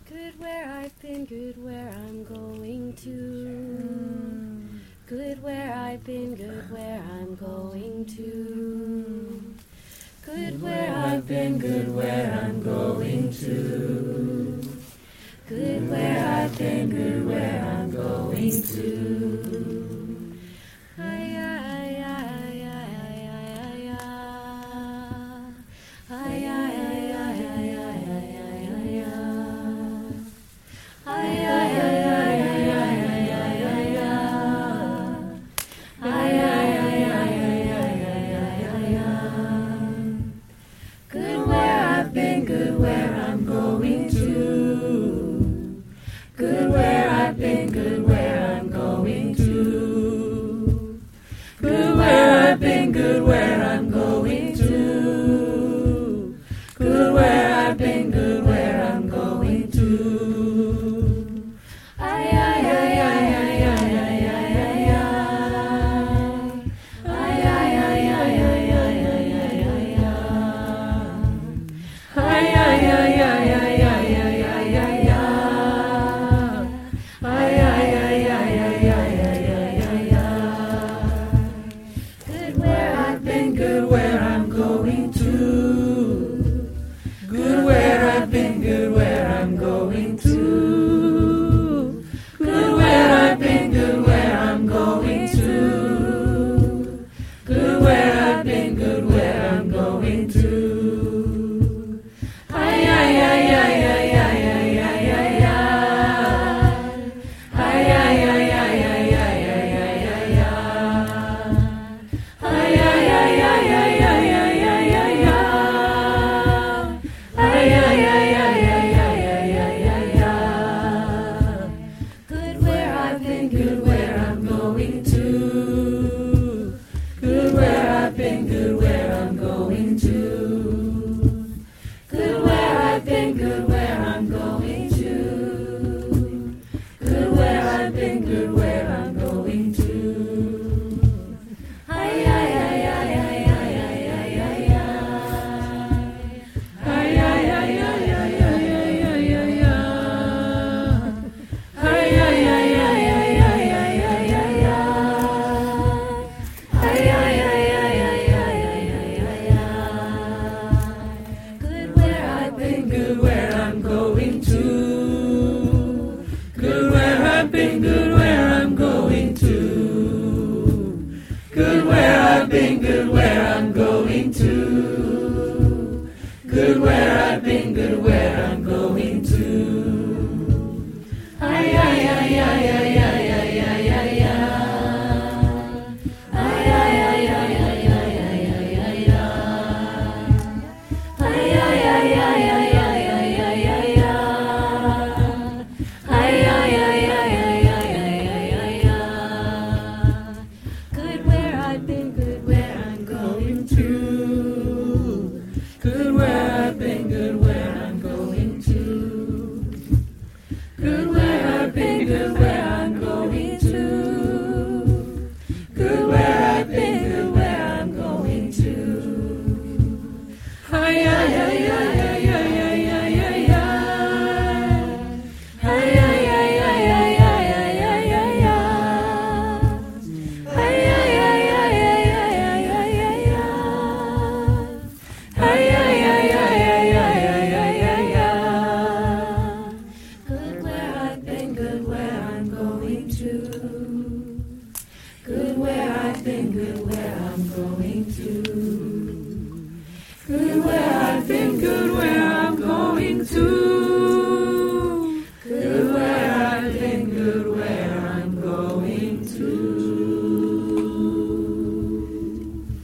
Good where I've been, good where I'm going to. Good where I've been, good where I'm going to. Good where I've been, good where I'm going to. Good where I've been, good where I'm going to. Ay, ay, ay, ay, ay, ay, ay, ay, ay, ay, ay, ay, ay, good where I've been, good where I'm going to. Good where I've been, good where I'm going to. Good where I've been, good where I'm going to. Good where I've been, good where I'm going to. Ay, ay, ay, ay, ay, ay, ay, ay, ay, ay, ay, ay, ay, ay, ay, ay, ay, ay, ay, ay, good where I've been, good where I'm going to. Good where I've been, good where I'm going to. Good where I've been, good where I'm going to. Good where I've been, good where I'm going to. Ay, ay, ay, ay, ay, ay, ay, ay, ay, ay. Ay, ay, ay, ay, ay, ay, ay, ay, ay, ay. Ay, ay, ay, ay, ay, ay, ay, ay, ay, ay. Ay, ay, ay, ay, ay, ay, ay, ay, ay. Good where I've been, good where I'm going to. Good where I've been, good where I'm going to. Good where I've been, good where I'm going to. Good where I've been, good where I'm going to. Ay, ay, ay, ay, ay, ay, ay, ay, ay, ay. Ay, ay, ay, ay, ay, ay, ay, ay, ay, ay. Ay, ay, ay, ay, ay, ay, ay, ay, ay, ay. Ay, ay, ay, ay, ay, ay, ay, ay, ay. Good where I've been, good where I'm going to. Good where I've been, good where I'm going to. Good where I've been, good where I'm going to. Good where I've been, good where I'm going to. Ay, ay, ay, ay, ay, ay, ay, ay, ay, ay. Ay, ay, ay, ay, ay, ay, ay, ay, ay, ay. Ay, ay, ay, ay, ay, ay, ay, ay, ay, ay. Ay, ay, ay, ay, ay, ay, ay, ay, ay. Good where I've been, good where I'm going to. Good where I've been, good where I'm going to. Good where I've been, good where I'm going to. Good where I've been, good where I'm going to. Ay, ay, ay, ay, ay, ay, ay, ay, ay, ay. Ay, ay, ay, ay, ay, ay, ay, ay, ay, ay. Ay, ay, ay, ay, ay, ay, ay, ay, ay, ay. Ay, ay, ay, ay, ay, ay, ay, ay, ay, ay. Good where I've been, good where I'm going to. Good where I've been, good where I'm going to. Good where I've been, good where I'm going to.